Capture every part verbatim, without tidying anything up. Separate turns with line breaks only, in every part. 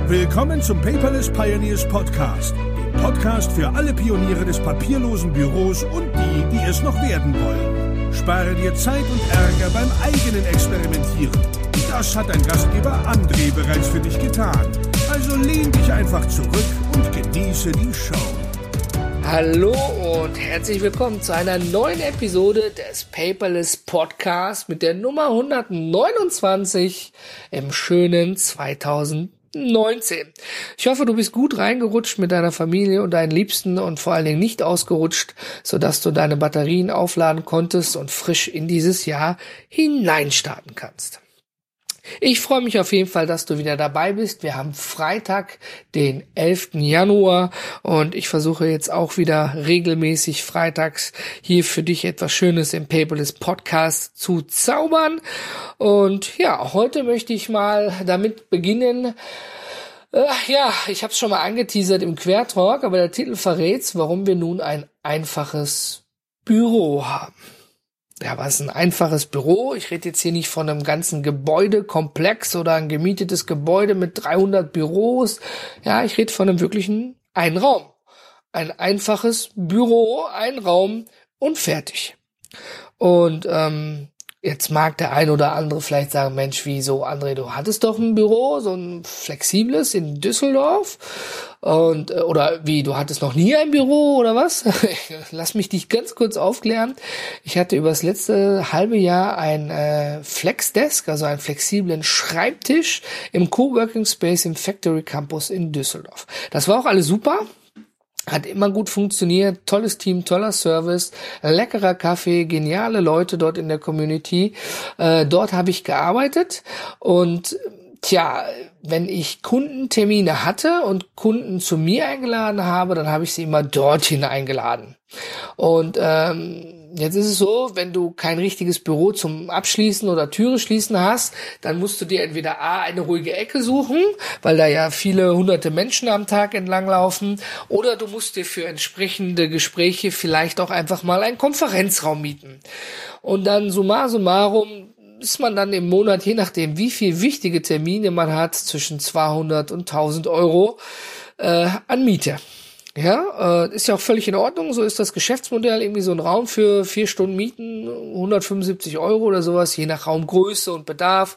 Willkommen zum Paperless Pioneers Podcast, dem Podcast für alle Pioniere des papierlosen Büros und die, die es noch werden wollen. Spare dir Zeit und Ärger beim eigenen Experimentieren. Das hat dein Gastgeber André bereits für dich getan. Also lehn dich einfach zurück und genieße die Show.
Hallo und herzlich willkommen zu einer neuen Episode des Paperless Podcast mit der Nummer hundertneunundzwanzig im schönen zweitausendneunzehn. Ich hoffe, du bist gut reingerutscht mit deiner Familie und deinen Liebsten und vor allen Dingen nicht ausgerutscht, sodass du deine Batterien aufladen konntest und frisch in dieses Jahr hineinstarten kannst. Ich freue mich auf jeden Fall, dass du wieder dabei bist. Wir haben Freitag, den elften Januar und ich versuche jetzt auch wieder regelmäßig freitags hier für dich etwas Schönes im Paperless Podcast zu zaubern. Und ja, heute möchte ich mal damit beginnen. Äh, ja, ich habe es schon mal angeteasert im Quertalk, aber der Titel verrät's, warum wir nun ein einfaches Büro haben. Ja, was ist ein einfaches Büro? Ich rede jetzt hier nicht von einem ganzen Gebäudekomplex oder ein gemietetes Gebäude mit dreihundert Büros. Ja, ich rede von einem wirklichen einen Raum. Ein einfaches Büro, ein Raum und fertig. Und ähm, jetzt mag der ein oder andere vielleicht sagen, Mensch, wieso, André, du hattest doch ein Büro, so ein flexibles in Düsseldorf. Und oder wie, du hattest noch nie ein Büro oder was? Lass mich dich ganz kurz aufklären. Ich hatte über das letzte halbe Jahr ein äh, Flexdesk, also einen flexiblen Schreibtisch im Coworking Space im Factory Campus in Düsseldorf. Das war auch alles super. Hat immer gut funktioniert, tolles Team, toller Service, leckerer Kaffee, geniale Leute dort in der Community. Äh, dort habe ich gearbeitet und tja, wenn ich Kundentermine hatte und Kunden zu mir eingeladen habe, dann habe ich sie immer dorthin eingeladen. Und ähm, jetzt ist es so, wenn du kein richtiges Büro zum Abschließen oder Türe schließen hast, dann musst du dir entweder A, eine ruhige Ecke suchen, weil da ja viele hunderte Menschen am Tag entlanglaufen, oder du musst dir für entsprechende Gespräche vielleicht auch einfach mal einen Konferenzraum mieten. Und dann summa summarum ist man dann im Monat, je nachdem wie viel wichtige Termine man hat, zwischen zweihundert und tausend Euro äh, an Miete. Ja, äh, ist ja auch völlig in Ordnung, so ist das Geschäftsmodell, irgendwie so ein Raum für vier Stunden mieten, hundertfünfundsiebzig Euro oder sowas, je nach Raumgröße und Bedarf,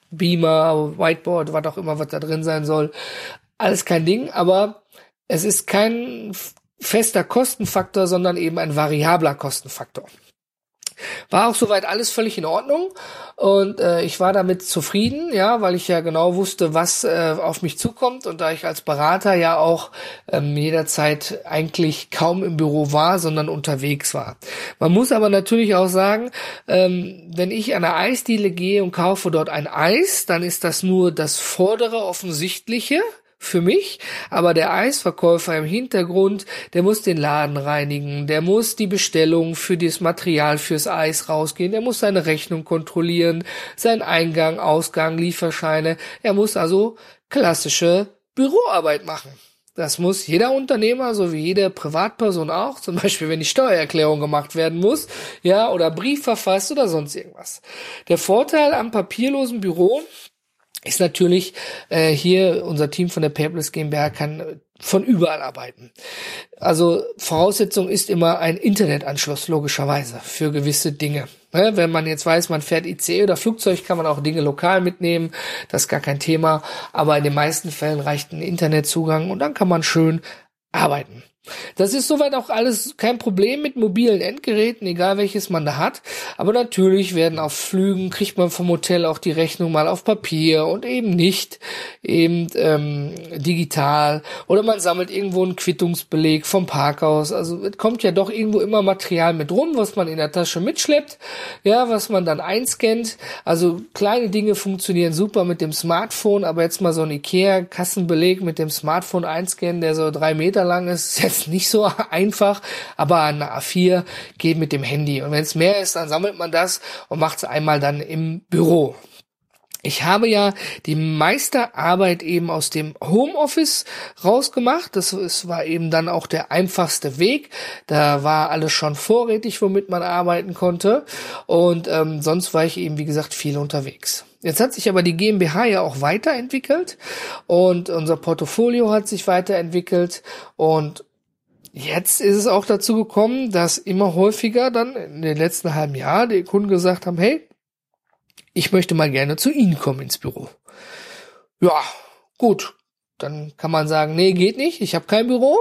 Beamer, Whiteboard, was auch immer, was da drin sein soll, alles kein Ding, aber es ist kein fester Kostenfaktor, sondern eben ein variabler Kostenfaktor. War auch soweit alles völlig in Ordnung und äh, ich war damit zufrieden, ja, weil ich ja genau wusste, was äh, auf mich zukommt und da ich als Berater ja auch ähm, jederzeit eigentlich kaum im Büro war, sondern unterwegs war. Man muss aber natürlich auch sagen, ähm, wenn ich an eine Eisdiele gehe und kaufe dort ein Eis, dann ist das nur das vordere Offensichtliche für mich, aber der Eisverkäufer im Hintergrund, der muss den Laden reinigen, der muss die Bestellung für das Material fürs Eis rausgehen, der muss seine Rechnung kontrollieren, seinen Eingang, Ausgang, Lieferscheine, er muss also klassische Büroarbeit machen. Das muss jeder Unternehmer, so wie jede Privatperson auch, zum Beispiel wenn die Steuererklärung gemacht werden muss, ja, oder Brief verfasst oder sonst irgendwas. Der Vorteil am papierlosen Büro ist natürlich, äh, hier unser Team von der Paperless GmbH kann von überall arbeiten. Also Voraussetzung ist immer ein Internetanschluss, logischerweise, für gewisse Dinge. Ne? Wenn man jetzt weiß, man fährt I C E oder Flugzeug, kann man auch Dinge lokal mitnehmen, das ist gar kein Thema. Aber in den meisten Fällen reicht ein Internetzugang und dann kann man schön arbeiten. Das ist soweit auch alles kein Problem mit mobilen Endgeräten, egal welches man da hat. Aber natürlich werden auf Flügen, kriegt man vom Hotel auch die Rechnung mal auf Papier und eben nicht eben ähm, digital. Oder man sammelt irgendwo einen Quittungsbeleg vom Parkhaus. Also es kommt ja doch irgendwo immer Material mit rum, was man in der Tasche mitschleppt, ja, was man dann einscannt. Also kleine Dinge funktionieren super mit dem Smartphone, aber jetzt mal so ein Ikea-Kassenbeleg mit dem Smartphone einscannen, der so drei Meter lang ist, ist jetzt nicht so einfach, aber eine A vier geht mit dem Handy. Und wenn es mehr ist, dann sammelt man das und macht es einmal dann im Büro. Ich habe ja die meiste Arbeit eben aus dem Homeoffice rausgemacht. Das, das war eben dann auch der einfachste Weg. Da war alles schon vorrätig, womit man arbeiten konnte. Und ähm, sonst war ich eben, wie gesagt, viel unterwegs. Jetzt hat sich aber die GmbH ja auch weiterentwickelt und unser Portfolio hat sich weiterentwickelt. Und jetzt ist es auch dazu gekommen, dass immer häufiger dann in den letzten halben Jahren die Kunden gesagt haben, hey, ich möchte mal gerne zu Ihnen kommen ins Büro. Ja, gut. Dann kann man sagen, nee, geht nicht. Ich habe kein Büro.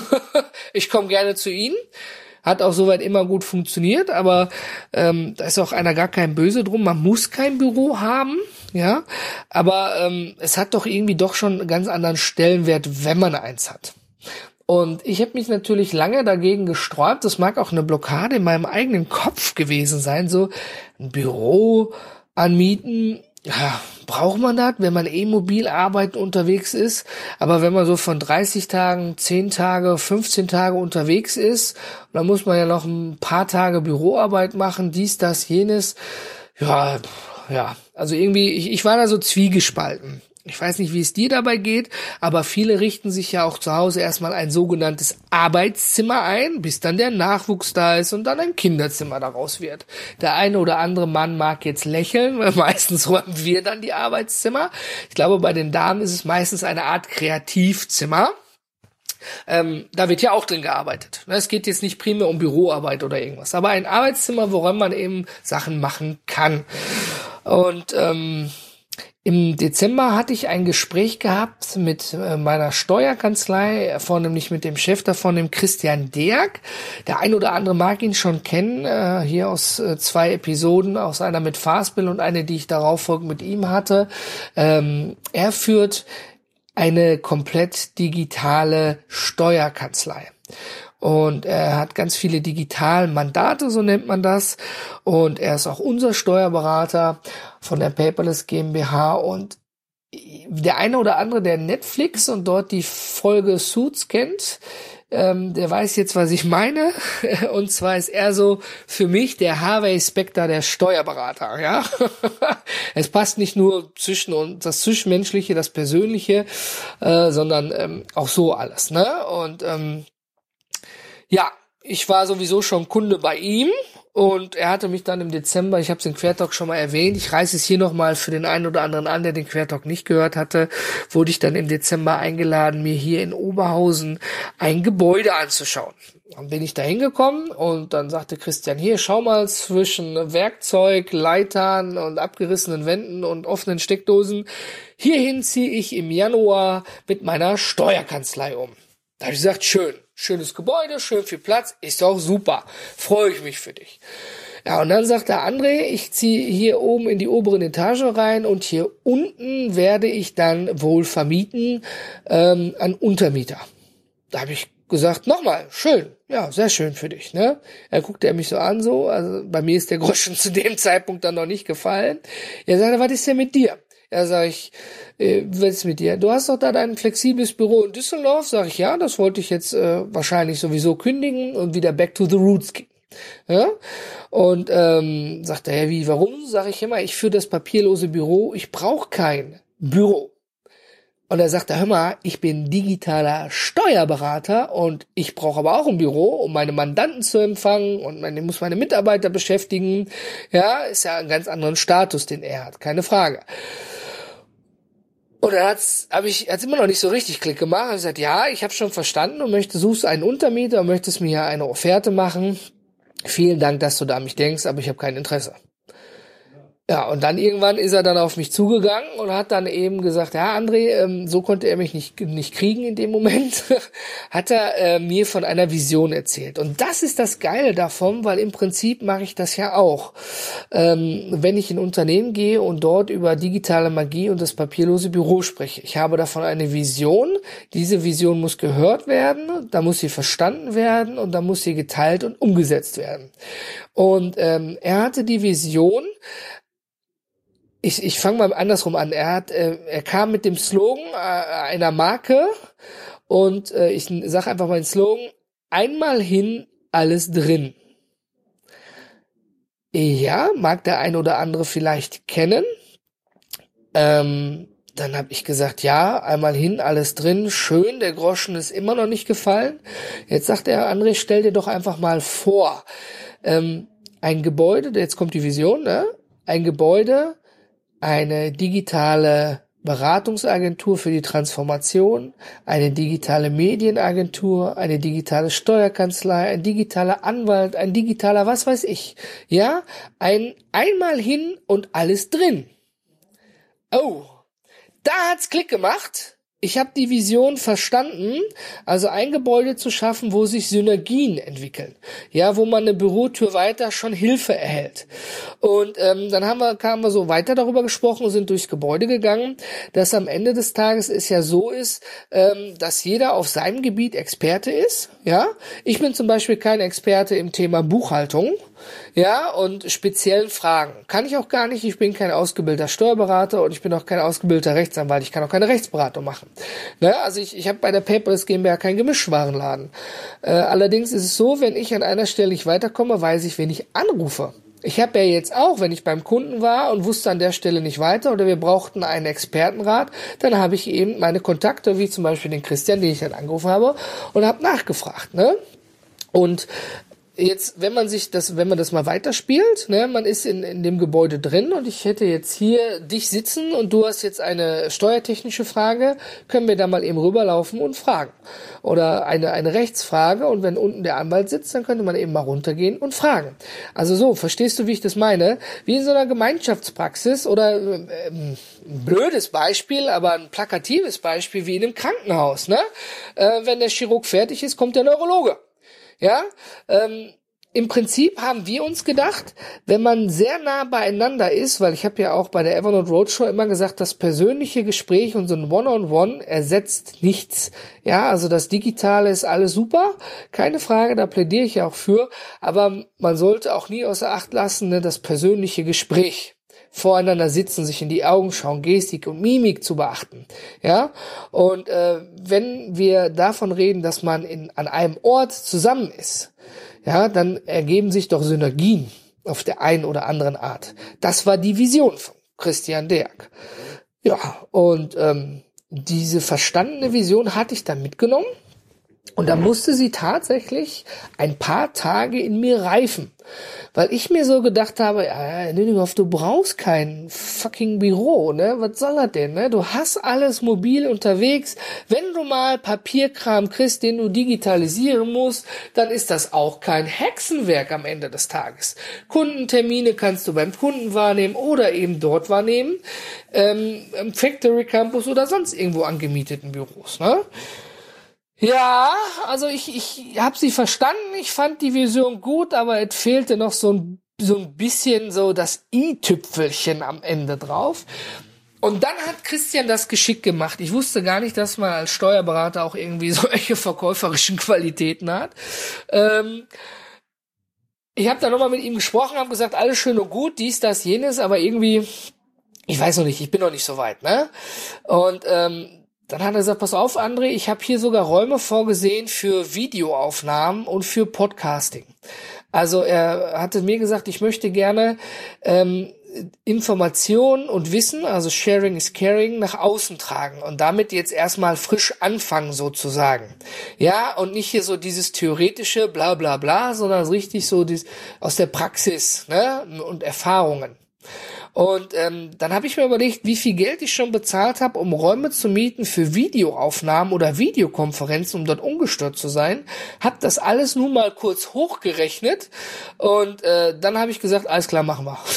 Ich komme gerne zu Ihnen. Hat auch soweit immer gut funktioniert, aber ähm, da ist auch einer gar kein Böse drum. Man muss kein Büro haben, ja. Aber ähm, es hat doch irgendwie doch schon einen ganz anderen Stellenwert, wenn man eins hat. Und ich habe mich natürlich lange dagegen gesträubt. Das mag auch eine Blockade in meinem eigenen Kopf gewesen sein. So ein Büro anmieten, ja, braucht man das, wenn man eh mobil arbeiten unterwegs ist. Aber wenn man so von dreißig Tagen, zehn Tage, fünfzehn Tage unterwegs ist, dann muss man ja noch ein paar Tage Büroarbeit machen, dies, das, jenes. Ja, ja, also irgendwie, ich, ich war da so zwiegespalten. Ich weiß nicht, wie es dir dabei geht, aber viele richten sich ja auch zu Hause erstmal ein sogenanntes Arbeitszimmer ein, bis dann der Nachwuchs da ist und dann ein Kinderzimmer daraus wird. Der eine oder andere Mann mag jetzt lächeln, weil meistens räumen wir dann die Arbeitszimmer. Ich glaube, bei den Damen ist es meistens eine Art Kreativzimmer. Ähm, da wird ja auch drin gearbeitet. Es geht jetzt nicht primär um Büroarbeit oder irgendwas, aber ein Arbeitszimmer, woran man eben Sachen machen kann. Und ähm, im Dezember hatte ich ein Gespräch gehabt mit äh, meiner Steuerkanzlei, vornehmlich mit dem Chef davon, dem Christian Derg. Der ein oder andere mag ihn schon kennen, äh, hier aus äh, zwei Episoden, aus einer mit Fastbill und eine, die ich darauf folgend mit ihm hatte. Ähm, er führt eine komplett digitale Steuerkanzlei. Und er hat ganz viele Digitalmandate, so nennt man das. Und er ist auch unser Steuerberater von der Paperless GmbH. Und der eine oder andere, der Netflix und dort die Folge Suits kennt, ähm, der weiß jetzt, was ich meine. Und zwar ist er so für mich der Harvey Specter der Steuerberater. Ja, es passt nicht nur zwischen uns das Zwischenmenschliche, das Persönliche, äh, sondern ähm, auch so alles. Ne? Und ähm, ja, ich war sowieso schon Kunde bei ihm und er hatte mich dann im Dezember, ich habe es im Quertalk schon mal erwähnt, ich reiße es hier nochmal für den einen oder anderen an, der den Quertalk nicht gehört hatte, wurde ich dann im Dezember eingeladen, mir hier in Oberhausen ein Gebäude anzuschauen. Dann bin ich da hingekommen und dann sagte Christian, hier, schau mal zwischen Werkzeug, Leitern und abgerissenen Wänden und offenen Steckdosen. Hierhin ziehe ich im Januar mit meiner Steuerkanzlei um. Da habe ich gesagt, schön. Schönes Gebäude, schön viel Platz, ist auch super. Freue ich mich für dich. Ja, und dann sagt der André, ich ziehe hier oben in die oberen Etage rein und hier unten werde ich dann wohl vermieten ähm, an Untermieter. Da habe ich gesagt, nochmal, schön, ja, sehr schön für dich, ne? Er guckte er mich so an, so, also bei mir ist der Groschen zu dem Zeitpunkt dann noch nicht gefallen. Er sagte, was ist denn mit dir? Ja, sag ich, äh, was ist mit dir? Du hast doch da dein flexibles Büro in Düsseldorf? Sag ich, ja, das wollte ich jetzt äh, wahrscheinlich sowieso kündigen und wieder back to the roots gehen. Ja? Und ähm, sagt er, ja, wie, warum? Sag ich immer, ich führe das papierlose Büro, ich brauche kein Büro. Und er sagt, hör mal, ich bin digitaler Steuerberater und ich brauche aber auch ein Büro, um meine Mandanten zu empfangen und meine, muss meine Mitarbeiter beschäftigen. Ja, ist ja ein ganz anderen Status, den er hat, keine Frage. Und dann hat's, habe ich, hat's immer noch nicht so richtig Klick gemacht. Er sagt, ja, ich habe schon verstanden und möchte, suchst einen Untermieter und möchtest mir ja eine Offerte machen. Vielen Dank, dass du da an mich denkst, aber ich habe kein Interesse. Ja, und dann irgendwann ist er dann auf mich zugegangen und hat dann eben gesagt, ja, André, ähm, so konnte er mich nicht nicht kriegen in dem Moment, hat er äh, mir von einer Vision erzählt. Und das ist das Geile davon, weil im Prinzip mache ich das ja auch. Ähm, wenn ich in Unternehmen gehe und dort über digitale Magie und das papierlose Büro spreche. Ich habe davon eine Vision. Diese Vision muss gehört werden, da muss sie verstanden werden und da muss sie geteilt und umgesetzt werden. Und ähm, er hatte die Vision, Ich, ich fange mal andersrum an. Er hat, äh, er kam mit dem Slogan äh, einer Marke und äh, ich sage einfach mal den Slogan: Einmal hin, alles drin. Ja, mag der ein oder andere vielleicht kennen. Ähm, dann habe ich gesagt, ja, einmal hin, alles drin, schön, der Groschen ist immer noch nicht gefallen. Jetzt sagt er, André, stell dir doch einfach mal vor, ähm, ein Gebäude, jetzt kommt die Vision, ne? Ein Gebäude, eine digitale Beratungsagentur für die Transformation, eine digitale Medienagentur, eine digitale Steuerkanzlei, ein digitaler Anwalt, ein digitaler was weiß ich. Ja, ein einmal hin und alles drin. Oh, da hat's Klick gemacht. Ich habe die Vision verstanden, also ein Gebäude zu schaffen, wo sich Synergien entwickeln, ja, wo man eine Bürotür weiter schon Hilfe erhält. Und ähm, dann haben wir, haben wir so weiter darüber gesprochen und sind durchs Gebäude gegangen, dass am Ende des Tages es ja so ist, ähm, dass jeder auf seinem Gebiet Experte ist, ja. Ich bin zum Beispiel kein Experte im Thema Buchhaltung, ja, und speziellen Fragen. Kann ich auch gar nicht. Ich bin kein ausgebildeter Steuerberater und ich bin auch kein ausgebildeter Rechtsanwalt. Ich kann auch keine Rechtsberatung machen. Ne? Also ich, ich habe bei der Paperless GmbH keinen Gemischwarenladen. Äh, allerdings ist es so, wenn ich an einer Stelle nicht weiterkomme, weiß ich, wen ich anrufe. Ich habe ja jetzt auch, wenn ich beim Kunden war und wusste an der Stelle nicht weiter oder wir brauchten einen Expertenrat, dann habe ich eben meine Kontakte, wie zum Beispiel den Christian, den ich dann angerufen habe, und habe nachgefragt. Ne? Und jetzt, wenn man sich das, wenn man das mal weiterspielt, ne, man ist in, in dem Gebäude drin und ich hätte jetzt hier dich sitzen und du hast jetzt eine steuertechnische Frage, können wir da mal eben rüberlaufen und fragen. Oder eine, eine Rechtsfrage und wenn unten der Anwalt sitzt, dann könnte man eben mal runtergehen und fragen. Also so, verstehst du, wie ich das meine? Wie in so einer Gemeinschaftspraxis oder, ähm, ein blödes Beispiel, aber ein plakatives Beispiel wie in einem Krankenhaus, ne? Äh, wenn der Chirurg fertig ist, kommt der Neurologe. Ja, ähm, im Prinzip haben wir uns gedacht, wenn man sehr nah beieinander ist, weil ich habe ja auch bei der Evernote Roadshow immer gesagt, das persönliche Gespräch und so ein One-on-One ersetzt nichts. Ja, also das Digitale ist alles super, keine Frage, da plädiere ich ja auch für, aber man sollte auch nie außer Acht lassen, ne, das persönliche Gespräch. Voreinander sitzen, sich in die Augen schauen, Gestik und Mimik zu beachten, ja. Und äh, wenn wir davon reden, dass man in an einem Ort zusammen ist, ja, dann ergeben sich doch Synergien auf der einen oder anderen Art. Das war die Vision von Christian Derk. Ja, und ähm, diese verstandene Vision hatte ich dann mitgenommen. Und da musste sie tatsächlich ein paar Tage in mir reifen. Weil ich mir so gedacht habe, ja, Nüninghoff, du brauchst kein fucking Büro, ne? Was soll das denn, ne? Du hast alles mobil unterwegs. Wenn du mal Papierkram kriegst, den du digitalisieren musst, dann ist das auch kein Hexenwerk am Ende des Tages. Kundentermine kannst du beim Kunden wahrnehmen oder eben dort wahrnehmen, ähm, im Factory Campus oder sonst irgendwo angemieteten Büros, ne? Ja, also ich ich habe sie verstanden, ich fand die Vision gut, aber es fehlte noch so ein so ein bisschen so das i-Tüpfelchen am Ende drauf. Und dann hat Christian das geschickt gemacht. Ich wusste gar nicht, dass man als Steuerberater auch irgendwie solche verkäuferischen Qualitäten hat. Ähm, ich habe dann nochmal mit ihm gesprochen, habe gesagt, alles schön und gut, dies, das, jenes, aber irgendwie, ich weiß noch nicht, ich bin noch nicht so weit, ne? Und ähm, dann hat er gesagt, pass auf, André, ich habe hier sogar Räume vorgesehen für Videoaufnahmen und für Podcasting. Also er hatte mir gesagt, ich möchte gerne ähm, Information und Wissen, also Sharing is Caring, nach außen tragen und damit jetzt erstmal frisch anfangen sozusagen. Ja, und nicht hier so dieses theoretische bla bla bla, sondern richtig so dies, aus der Praxis, ne, und Erfahrungen. Und ähm, dann habe ich mir überlegt, wie viel Geld ich schon bezahlt habe, um Räume zu mieten für Videoaufnahmen oder Videokonferenzen, um dort ungestört zu sein. Hab das alles nun mal kurz hochgerechnet und äh, dann habe ich gesagt, alles klar, machen wir.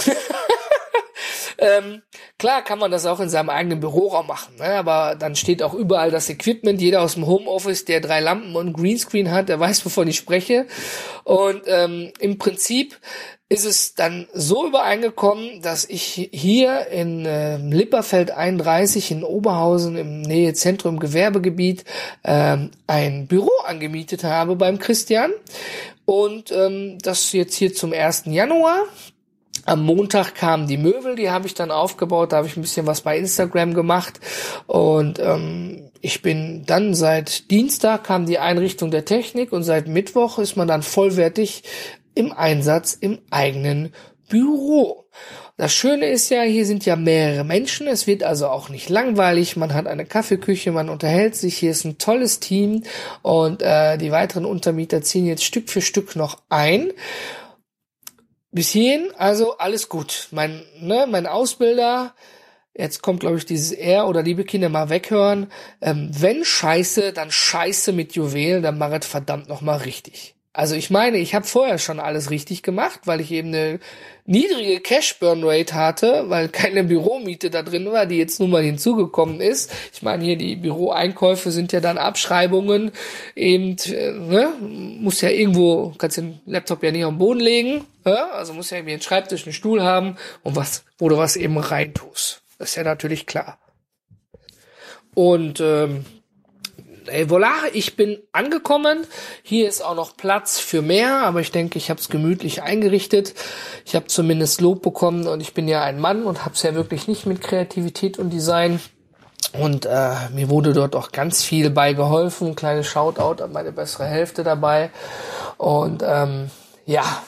Ähm, klar kann man das auch in seinem eigenen Büroraum machen, ne? Aber dann steht auch überall das Equipment. Jeder aus dem Homeoffice, der drei Lampen und Greenscreen hat, der weiß, wovon ich spreche. Und ähm, im Prinzip ist es dann so übereingekommen, dass ich hier in äh, Lipperfeld einunddreißig in Oberhausen im Nähezentrum Gewerbegebiet ähm, ein Büro angemietet habe beim Christian. Und ähm, das jetzt hier zum ersten Januar. Am Montag kamen die Möbel, die habe ich dann aufgebaut, da habe ich ein bisschen was bei Instagram gemacht und ähm, ich bin dann seit Dienstag kam die Einrichtung der Technik und seit Mittwoch ist man dann vollwertig im Einsatz im eigenen Büro. Das Schöne ist ja, hier sind ja mehrere Menschen, es wird also auch nicht langweilig, man hat eine Kaffeeküche, man unterhält sich, hier ist ein tolles Team und äh, die weiteren Untermieter ziehen jetzt Stück für Stück noch ein. Bis hierhin, also alles gut. Mein, ne, mein Ausbilder, jetzt kommt, glaube ich, dieses R oder liebe Kinder mal weghören, ähm, wenn Scheiße, dann Scheiße mit Juwelen, dann mach es verdammt nochmal richtig. Also ich meine, ich habe vorher schon alles richtig gemacht, weil ich eben eine niedrige Cash-Burn-Rate hatte, weil keine Büromiete da drin war, die jetzt nun mal hinzugekommen ist. Ich meine, hier die Büroeinkäufe sind ja dann Abschreibungen, eben, äh, ne, muss ja irgendwo, kannst den Laptop ja nicht am Boden legen, ja? Also muss ja irgendwie einen Schreibtisch, einen Stuhl haben und was, wo du was eben reintust. Das ist ja natürlich klar. Und ähm, Ey, voilà, ich bin angekommen. Hier ist auch noch Platz für mehr, aber ich denke, ich habe es gemütlich eingerichtet. Ich habe zumindest Lob bekommen und ich bin ja ein Mann und habe es ja wirklich nicht mit Kreativität und Design. Und äh, mir wurde dort auch ganz viel bei geholfen. Ein kleines Shoutout an meine bessere Hälfte dabei. Und ähm, ja,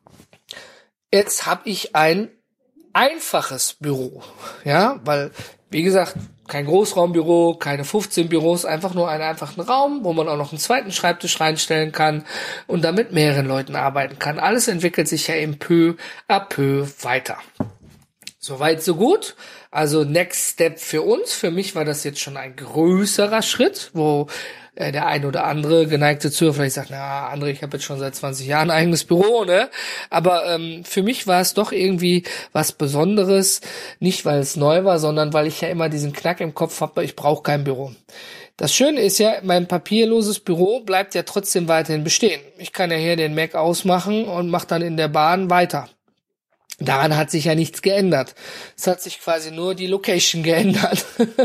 jetzt habe ich ein einfaches Büro, ja, weil, wie gesagt, kein Großraumbüro, keine fünfzehn Büros, einfach nur einen einfachen Raum, wo man auch noch einen zweiten Schreibtisch reinstellen kann und damit mehreren Leuten arbeiten kann. Alles entwickelt sich ja eben peu à peu weiter. Soweit, so gut. Also Next Step für uns. Für mich war das jetzt schon ein größerer Schritt, wo äh, der ein oder andere geneigte Zuhörer vielleicht sagt, na, André, ich habe jetzt schon seit zwanzig Jahren ein eigenes Büro, ne? Aber ähm, für mich war es doch irgendwie was Besonderes. Nicht, weil es neu war, sondern weil ich ja immer diesen Knack im Kopf habe, ich brauche kein Büro. Das Schöne ist ja, mein papierloses Büro bleibt ja trotzdem weiterhin bestehen. Ich kann ja hier den Mac ausmachen und mache dann in der Bahn weiter. Daran hat sich ja nichts geändert. Es hat sich quasi nur die Location geändert.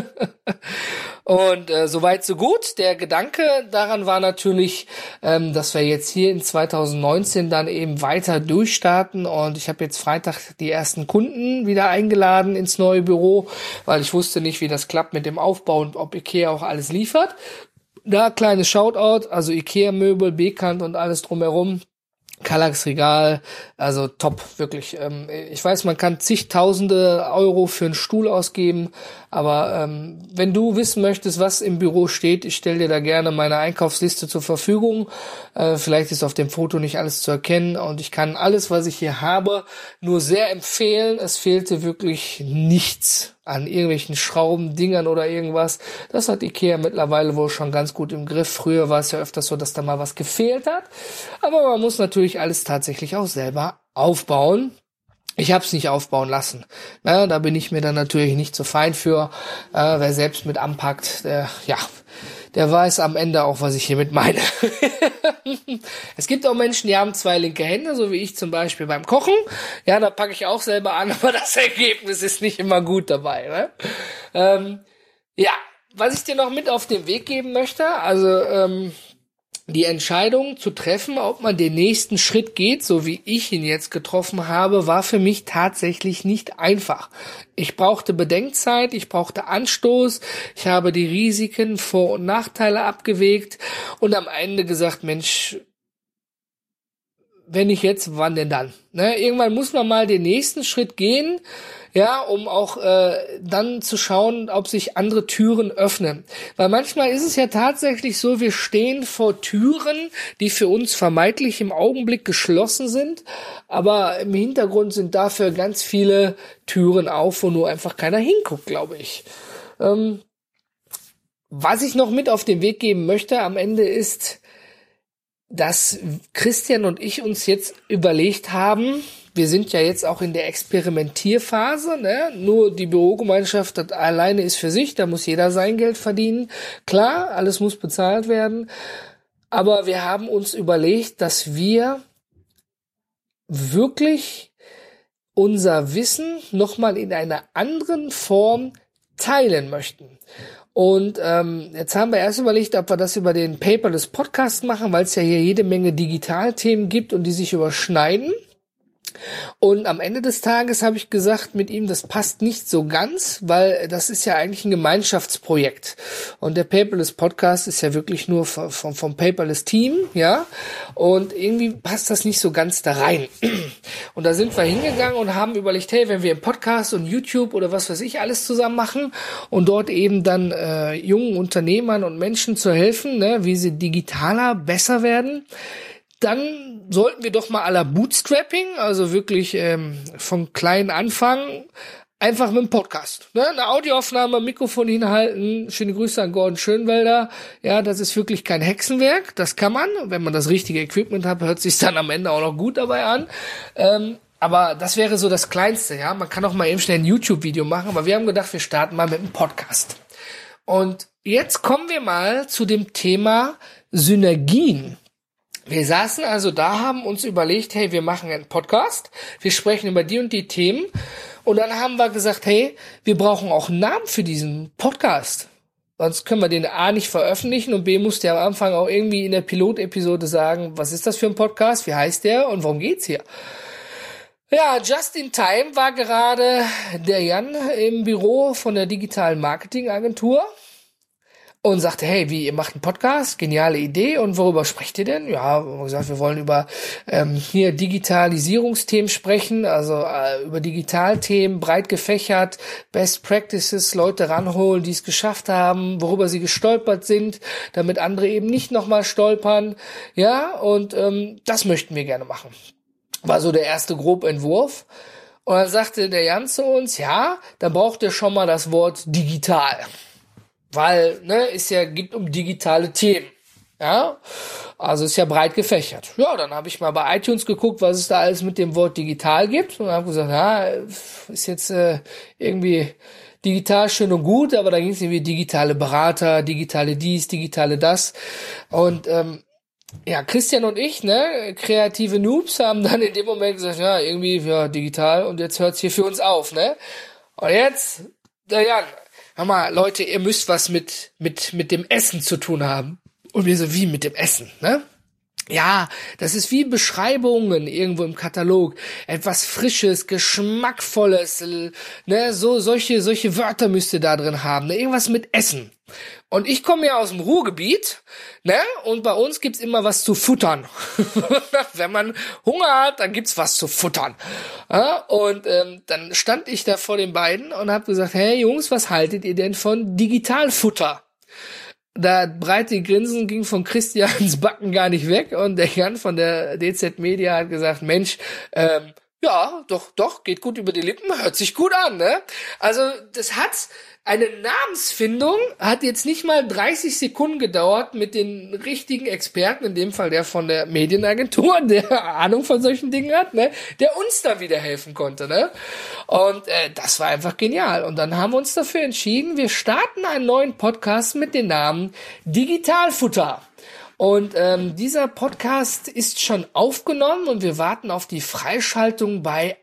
Und äh, soweit so gut. Der Gedanke daran war natürlich, ähm, dass wir jetzt hier in zwanzig neunzehn dann eben weiter durchstarten. Und ich habe jetzt Freitag die ersten Kunden wieder eingeladen ins neue Büro, weil ich wusste nicht, wie das klappt mit dem Aufbau und ob Ikea auch alles liefert. Da kleines Shoutout, also Ikea-Möbel, Bekant und alles drumherum. Kallax Regal, also top, wirklich. Ähm, ich weiß, man kann zigtausende Euro für einen Stuhl ausgeben, aber ähm, wenn du wissen möchtest, was im Büro steht, ich stelle dir da gerne meine Einkaufsliste zur Verfügung. Äh, vielleicht ist auf dem Foto nicht alles zu erkennen und ich kann alles, was ich hier habe, nur sehr empfehlen. Es fehlte wirklich nichts an irgendwelchen Schrauben, Dingern oder irgendwas. Das hat Ikea mittlerweile wohl schon ganz gut im Griff. Früher war es ja öfters so, dass da mal was gefehlt hat. Aber man muss natürlich alles tatsächlich auch selber aufbauen. Ich habe es nicht aufbauen lassen. Na, da bin ich mir dann natürlich nicht so fein für. Äh, wer selbst mit anpackt, der, ja, der weiß am Ende auch, was ich hiermit meine. Es gibt auch Menschen, die haben zwei linke Hände, so wie ich zum Beispiel beim Kochen. Ja, da packe ich auch selber an, aber das Ergebnis ist nicht immer gut dabei. Ne? Ähm, ja, was ich dir noch mit auf den Weg geben möchte, also ähm, die Entscheidung zu treffen, ob man den nächsten Schritt geht, so wie ich ihn jetzt getroffen habe, war für mich tatsächlich nicht einfach. Ich brauchte Bedenkzeit, ich brauchte Anstoß, ich habe die Risiken, Vor- und Nachteile abgewägt und am Ende gesagt, Mensch, wenn nicht jetzt, wann denn dann? Ne? Irgendwann muss man mal den nächsten Schritt gehen, ja, um auch äh, dann zu schauen, ob sich andere Türen öffnen. Weil manchmal ist es ja tatsächlich so, wir stehen vor Türen, die für uns vermeintlich im Augenblick geschlossen sind, aber im Hintergrund sind dafür ganz viele Türen auf, wo nur einfach keiner hinguckt, glaube ich. Ähm, was ich noch mit auf den Weg geben möchte am Ende ist, dass Christian und ich uns jetzt überlegt haben, wir sind ja jetzt auch in der Experimentierphase, ne? Nur die Bürogemeinschaft das alleine ist für sich, da muss jeder sein Geld verdienen. Klar, alles muss bezahlt werden, aber wir haben uns überlegt, dass wir wirklich unser Wissen nochmal in einer anderen Form teilen möchten. Und ähm, jetzt haben wir erst überlegt, ob wir das über den Paperless Podcast machen, weil es ja hier jede Menge Digitalthemen gibt und die sich überschneiden. Und am Ende des Tages habe ich gesagt mit ihm, das passt nicht so ganz, weil das ist ja eigentlich ein Gemeinschaftsprojekt. Und der Paperless Podcast ist ja wirklich nur vom, vom Paperless Team, ja. Und irgendwie passt das nicht so ganz da rein. Und da sind wir hingegangen und haben überlegt, hey, wenn wir im Podcast und YouTube oder was weiß ich alles zusammen machen und dort eben dann äh, jungen Unternehmern und Menschen zu helfen, ne, wie sie digitaler, besser werden, dann sollten wir doch mal à la Bootstrapping, also wirklich ähm, von klein anfangen, einfach mit dem Podcast. Ne? Eine Audioaufnahme, Mikrofon hinhalten, schöne Grüße an Gordon Schönwelder. Ja, das ist wirklich kein Hexenwerk, das kann man. Wenn man das richtige Equipment hat, hört sich dann am Ende auch noch gut dabei an. Ähm, aber das wäre so das Kleinste, ja. Man kann auch mal eben schnell ein YouTube-Video machen, aber wir haben gedacht, wir starten mal mit einem Podcast. Und jetzt kommen wir mal zu dem Thema Synergien. Wir saßen also da, haben uns überlegt, hey, wir machen einen Podcast, wir sprechen über die und die Themen und dann haben wir gesagt, hey, wir brauchen auch einen Namen für diesen Podcast. Sonst können wir den A nicht veröffentlichen und B muss der am Anfang auch irgendwie in der Pilotepisode sagen, was ist das für ein Podcast, wie heißt der und worum geht's hier? Ja, just in time war gerade der Jan im Büro von der digitalen Marketingagentur und sagte, hey, wie, ihr macht einen Podcast, geniale Idee, und worüber sprecht ihr denn? Ja, wir haben gesagt, wir wollen über ähm, hier Digitalisierungsthemen sprechen, also äh, über Digitalthemen, breit gefächert, Best Practices, Leute ranholen, die es geschafft haben, worüber sie gestolpert sind, damit andere eben nicht nochmal stolpern, ja, und ähm, das möchten wir gerne machen. War so der erste Grobentwurf. Und dann sagte der Jan zu uns, ja, dann braucht ihr schon mal das Wort digital. Weil, ne, ist ja, geht um digitale Themen, ja, also ist ja breit gefächert. Ja, dann habe ich mal bei iTunes geguckt, was es da alles mit dem Wort digital gibt und habe gesagt, ja, ist jetzt äh, irgendwie digital schön und gut, aber da ging es irgendwie digitale Berater, digitale dies, digitale das und ähm, ja, Christian und ich, ne, kreative Noobs, haben dann in dem Moment gesagt, ja, irgendwie, ja, digital und jetzt hört's hier für uns auf, ne, und jetzt, der Jan, hör mal, Leute, ihr müsst was mit mit mit dem Essen zu tun haben. Und wir so, wie mit dem Essen, ne? Ja, das ist wie Beschreibungen irgendwo im Katalog. Etwas Frisches, Geschmackvolles, ne? So, solche, solche Wörter müsst ihr da drin haben, ne? Irgendwas mit Essen. Und ich komme ja aus dem Ruhrgebiet, ne? Und bei uns gibt's immer was zu futtern. Wenn man Hunger hat, dann gibt's was zu futtern. Ja? Und ähm, dann stand ich da vor den beiden und habe gesagt, hey Jungs, was haltet ihr denn von Digitalfutter? Da breite Grinsen ging von Christians Backen gar nicht weg und der Jan von der D Z Media hat gesagt, Mensch, ähm, ja, doch, doch, geht gut über die Lippen, hört sich gut an, ne? Also das hat eine Namensfindung, hat jetzt nicht mal dreißig Sekunden gedauert mit den richtigen Experten, in dem Fall der von der Medienagentur, der Ahnung von solchen Dingen hat, ne, der uns da wieder helfen konnte, ne? Und äh, das war einfach genial. Und dann haben wir uns dafür entschieden, wir starten einen neuen Podcast mit dem Namen Digitalfutter. Und ähm, dieser Podcast ist schon aufgenommen und wir warten auf die Freischaltung bei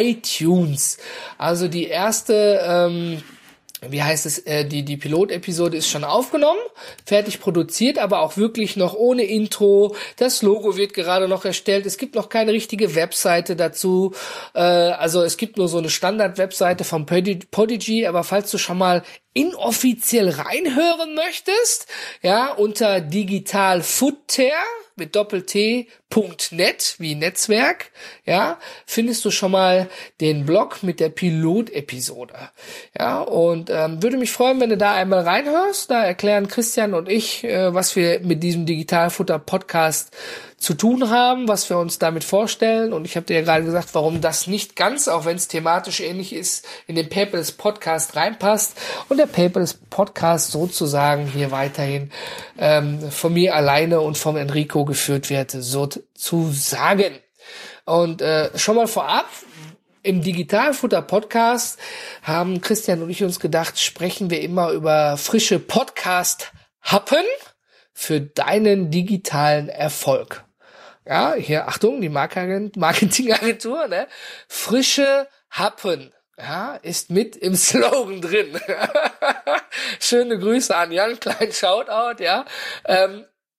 iTunes. Also die erste ähm, wie heißt es, äh, die die Pilotepisode ist schon aufgenommen, fertig produziert, aber auch wirklich noch ohne Intro. Das Logo wird gerade noch erstellt. Es gibt noch keine richtige Webseite dazu. Äh, also es gibt nur so eine Standard-Webseite von Podigy, aber falls du schon mal inoffiziell reinhören möchtest, ja, unter digitalfutter mit Doppel-T Punkt net wie Netzwerk, ja, findest du schon mal den Blog mit der Pilotepisode. Ja, und ähm, würde mich freuen, wenn du da einmal reinhörst. Da erklären Christian und ich, äh, was wir mit diesem Digitalfutter-Podcast zu tun haben, was wir uns damit vorstellen. Und ich habe dir ja gerade gesagt, warum das nicht ganz, auch wenn es thematisch ähnlich ist, in den Paperless Podcast reinpasst. Und der Paperless Podcast sozusagen hier weiterhin ähm, von mir alleine und vom Enrico geführt wird, sozusagen. Und äh, schon mal vorab, im Digitalfutter-Podcast haben Christian und ich uns gedacht, sprechen wir immer über frische Podcast-Happen für deinen digitalen Erfolg. Ja, hier, Achtung, die Marketingagentur, ne? Frische Happen, ja, ist mit im Slogan drin. Schöne Grüße an Jan, kleinen Shoutout, ja. Ähm,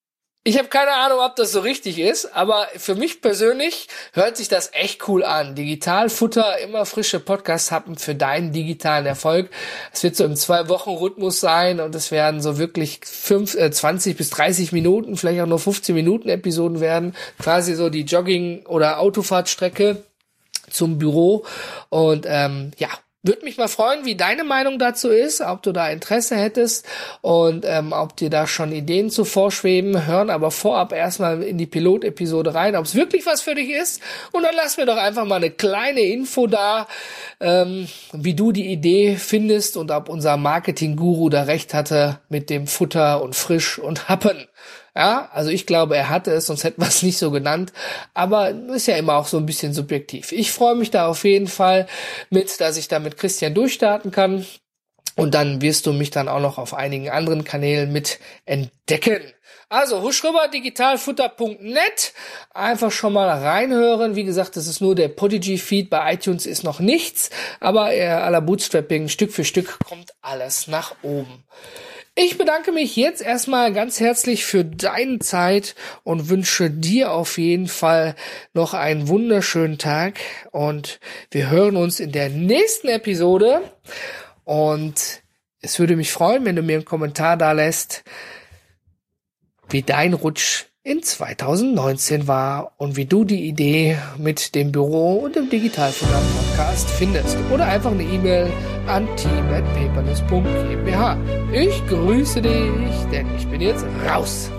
Ich habe keine Ahnung, ob das so richtig ist, aber für mich persönlich hört sich das echt cool an. Digitalfutter, immer frische Podcasts haben für deinen digitalen Erfolg. Es wird so im Zwei-Wochen-Rhythmus sein und es werden so wirklich fünf, äh, zwanzig bis dreißig Minuten, vielleicht auch nur fünfzehn Minuten Episoden werden. Quasi so die Jogging- oder Autofahrtstrecke zum Büro. Und ähm, ja, würde mich mal freuen, wie deine Meinung dazu ist, ob du da Interesse hättest und ähm, ob dir da schon Ideen zu vorschweben. Hören aber vorab erstmal in die Pilotepisode rein, ob es wirklich was für dich ist. Und dann lass mir doch einfach mal eine kleine Info da, ähm, wie du die Idee findest und ob unser Marketing-Guru da recht hatte mit dem Futter und Frisch und Happen. Ja, also ich glaube, er hatte es, sonst hätten wir es nicht so genannt. Aber ist ja immer auch so ein bisschen subjektiv. Ich freue mich da auf jeden Fall mit, dass ich da mit Christian durchstarten kann. Und dann wirst du mich dann auch noch auf einigen anderen Kanälen mit entdecken. Also husch rüber, digitalfutter punkt net. Einfach schon mal reinhören. Wie gesagt, das ist nur der Podigy-Feed. Bei iTunes ist noch nichts. Aber äh, à la Bootstrapping, Stück für Stück kommt alles nach oben. Ich bedanke mich jetzt erstmal ganz herzlich für deine Zeit und wünsche dir auf jeden Fall noch einen wunderschönen Tag. Und wir hören uns in der nächsten Episode. Und es würde mich freuen, wenn du mir einen Kommentar da lässt, wie dein Rutsch in zwanzig neunzehn war und wie du die Idee mit dem Büro und dem Digitalfutter-Podcast findest. Oder einfach eine E-Mail an team at paperless punkt g m b h. Ich grüße dich, denn ich bin jetzt raus.